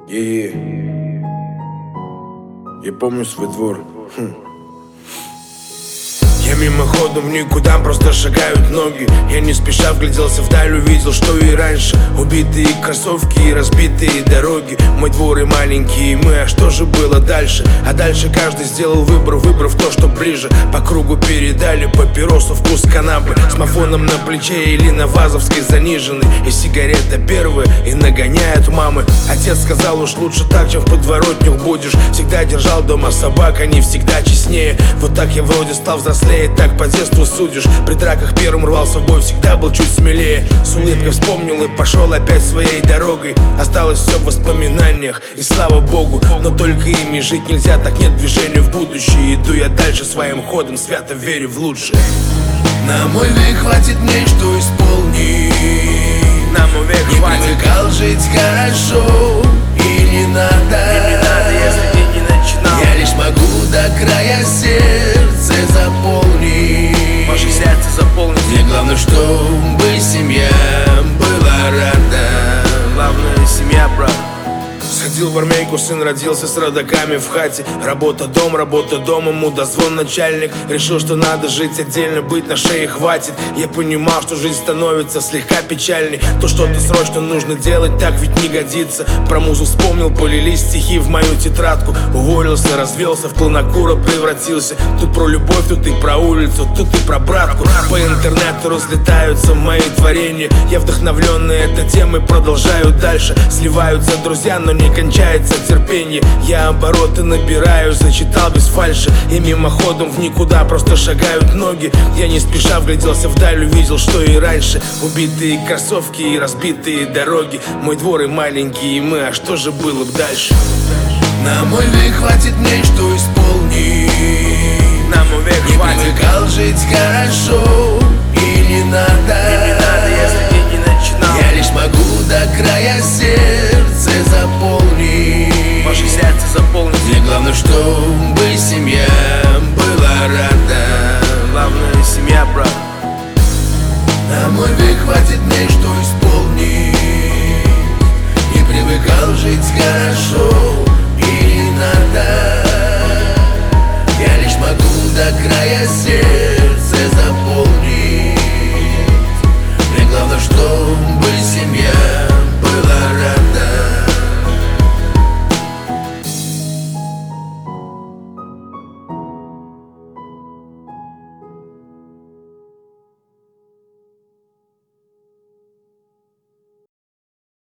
Я помню свой двор. Я мимоходом в никуда, просто шагают ноги. Я не спеша вгляделся вдаль, увидел, что и раньше. Убитые кроссовки и разбитые дороги. Мой двор и маленькие мы, а что же было дальше? А дальше каждый сделал выбор, выбрав то, что ближе. По кругу передали папиросу, вкус канапы, с мафоном на плече или на Вазовской заниженной. И сигарета первая, и нагоняют мамы. Отец сказал, уж лучше так, чем в подворотнях будешь. Всегда держал дома собак, они всегда честнее. Вот так я вроде стал взрослее, так по детству судишь. При драках первым рвался в бой, всегда был чуть смелее. С улыбкой вспомнил и пошел опять своей дорогой. Осталось все в воспоминаниях, и слава богу. Но только ими жить нельзя, так нет движения в будущее. Иду я дальше своим ходом, свято верю в лучшее. На мой век хватит мне, что исполнить. На мой век не хватит. привыкал жить хорошо, и не надо, если ты не начинал. Я лишь могу до края сердце заполнить. Ваше сердце заполнить. Мне главное, чтобы семья была рада. Главное, семья, брат. Сходил в армейку, сын родился с родаками в хате. Работа дом, ему дозвон начальник. Решил, что надо жить отдельно, быть на шее хватит. Я понимал, что жизнь становится слегка печальней. То что-то срочно нужно делать, так ведь не годится. Про музу вспомнил, полились стихи в мою тетрадку. Уволился, развелся, в планокура превратился. Тут про любовь, тут и про улицу, тут и про братку. По интернету разлетаются мои творения. Я вдохновленный этой темой продолжаю дальше. Сливаются друзья, но не кончается терпение. Я обороты набираю, зачитал без фальши. И мимоходом в никуда просто шагают ноги. Я не спеша вгляделся вдаль, увидел, что и раньше. Убитые кроссовки и разбитые дороги. Мой двор и маленькие мы, а что же было бы дальше? На мой век хватит мне, что исполнить. На мой век не хватит. привыкал жить хорошо, и не надо, если ты не начинал. Я лишь могу до края сердце заполнить. Ваше сердце заполнить. Мне главное, чтобы семья была рада. Главное, семья, брат. На мой век хватит мне, что исполнить. Не привыкал жить хорошо,